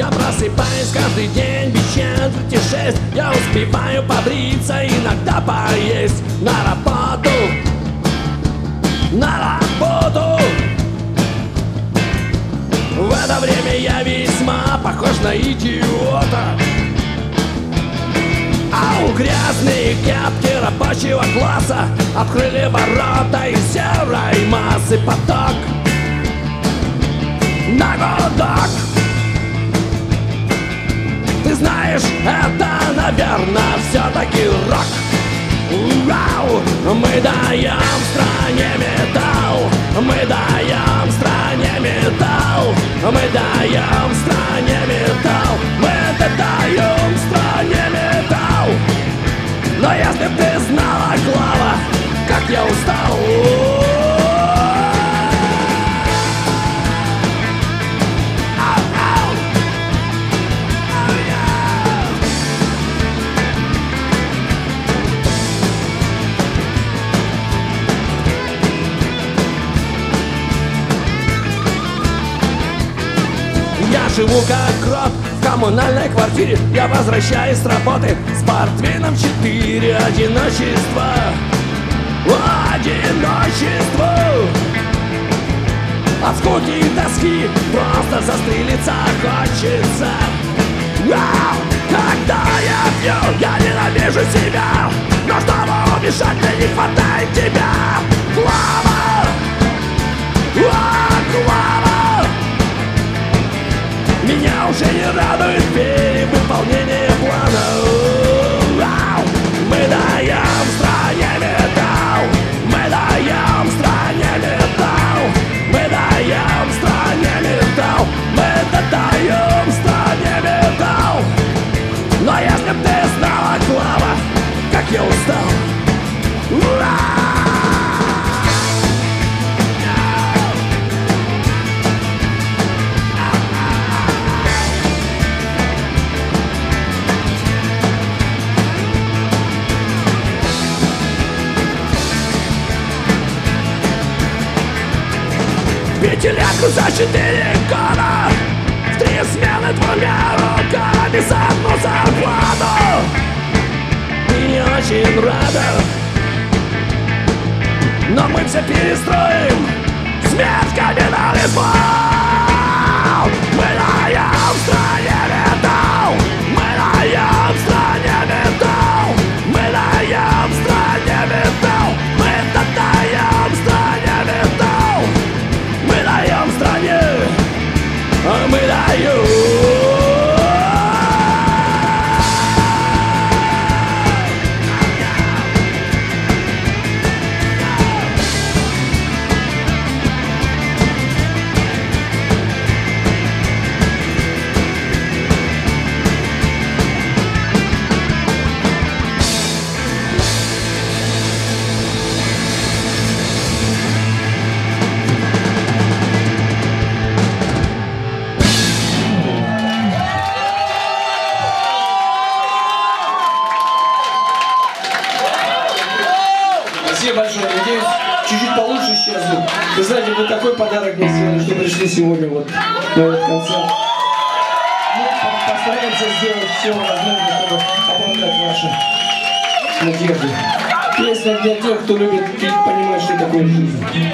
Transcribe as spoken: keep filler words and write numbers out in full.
Просыпаюсь каждый день без четверти шесть. Я успеваю побриться, иногда поесть. На работу, на работу. В это время я весьма похож на идиота. А у грязные кепки рабочего класса открыли ворота из серой массы. Поток на гудок. Ты знаешь, это, наверное, все-таки рок. Вау! Мы даем стране металл. Мы даем стране металл. Мы даем стране металл. Мы даем стране металл. Но если б ты знала, Клава, как я устал. Я живу как крот в коммунальной квартире. Я возвращаюсь с работы с портвейном четыре. Одиночество, одиночество. От скуки и тоски просто застрелиться хочется. Вау! Когда я пью, я ненавижу себя. Но чтобы убежать, мне не хватает тебя. Клава! О, Клава! Меня уже не радует перевыполнение плана. Вау! Мы даем стране металл. Мы даем стране металл. Мы даем стране металл. Мы даем стране металл. Но если б ты знала, Клава, как я устал. Ура! Пятилетку за четыре года, в три смены двумя руками за одну зарплату. И не очень рада, но мы все перестроим. Смерть капитализму. Мы даем стране металл. Мы даем стране металл. Мы даем стране металл. Мы даем стране металл. Мы даем стране, а мы даем. Спасибо большое. Надеюсь, чуть-чуть получше сейчас звук. Вы знаете, вы такой подарок мне сделали, что пришли сегодня вот на этот концерт. Мы постараемся сделать все возможное, чтобы оправдать ваши надежды. Песня для тех, кто любит и понимает, что такое жизнь.